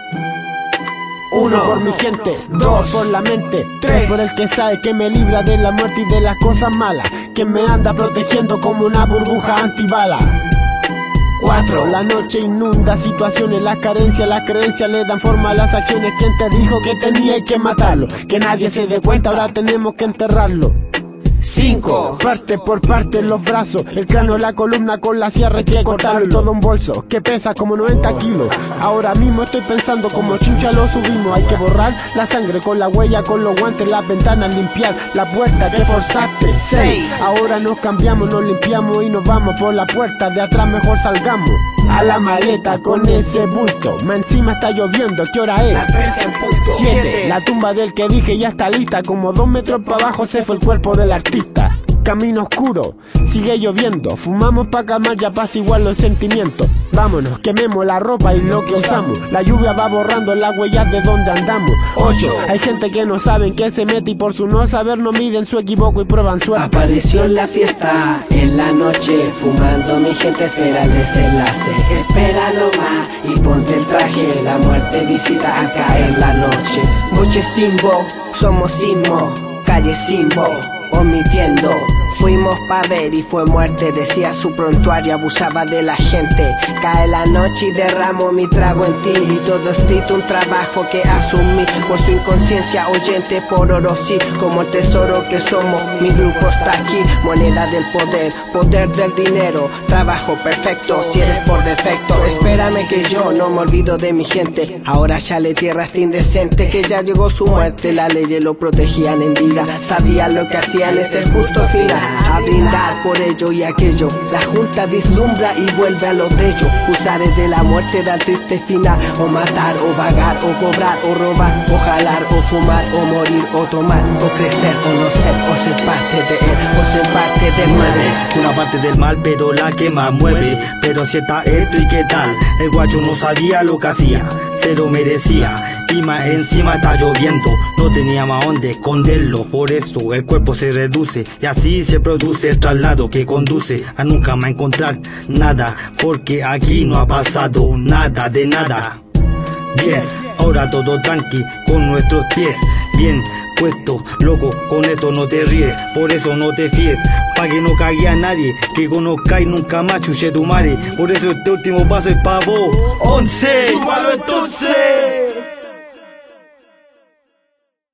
Uno por mi gente, dos por la mente, tres por el que sabe que me libra de la muerte y de las cosas malas, que me anda protegiendo como una burbuja antibala. 4. La noche inunda situaciones, las carencias, las creencias le dan forma a las acciones. ¿Quién te dijo que tenía que matarlo? Que nadie se dé cuenta, ahora tenemos que enterrarlo. 5. Parte por parte los brazos, el cráneo, la columna con la sierra hay que cortarlo. Y todo un bolso que pesa como 90 kilos. Ahora mismo estoy pensando como chucha lo subimos. Hay que borrar la sangre con la huella, con los guantes, las ventanas, limpiar la puerta que forzaste. 6. Ahora nos cambiamos, nos limpiamos y nos vamos por la puerta de atrás, mejor salgamos a la maleta con ese bulto. Más encima está lloviendo, ¿qué hora es? Las 13 en punto. 7. La tumba del que dije ya está lista, como 2 metros para abajo se fue el cuerpo del artista. Camino oscuro, sigue lloviendo, fumamos pa' calmar y apaciguar los sentimientos. Vámonos, quememos la ropa y lo que usamos, la lluvia va borrando las huellas de donde andamos. 8. Hay gente que no sabe en qué se mete y por su no saber no miden su equivoco y prueban suerte. Apareció en la fiesta, en la noche, fumando mi gente espera el desenlace. Espéralo más y ponte el traje, la muerte visita acá en la noche. Noche Simbo, somos Sismo, calle Simbo, omitiendo. Fuimos pa' ver y fue muerte, decía su prontuario, abusaba de la gente. Cae la noche y derramo mi trago en ti, y todo escrito un trabajo que asumí por su inconsciencia oyente, por oro sí, como el tesoro que somos. Mi grupo está aquí, moneda del poder, poder del dinero, trabajo perfecto, si eres por defecto. Espérame que yo no me olvido de mi gente, ahora ya le tierra a este indecente, que ya llegó su muerte, las leyes lo protegían en vida, sabían lo que hacían es el justo final. A brindar por ello y aquello, la junta vislumbra y vuelve a lo de ello. Usar es de la muerte da el triste final, o matar, o vagar, o cobrar, o robar, o jalar, o fumar, o morir, o tomar, o crecer, o no ser, o ser parte de él, o ser parte del mal. Una parte del mal pero la que más mueve, pero si está esto y qué tal, el guacho no sabía lo que hacía, se lo merecía, y más encima está lloviendo, no tenía más dónde esconderlo, por eso el cuerpo se reduce, y así se produce el traslado que conduce a nunca más encontrar nada, porque aquí no ha pasado nada de nada. Bien, ahora todo tranqui con nuestros pies, bien puesto, loco, con esto no te ríes, por eso no te fíes, pa' que no cague a nadie, que conozcáis nunca más chuche tu madre, por eso este último paso es pa' vos. 11, chúpalo entonces.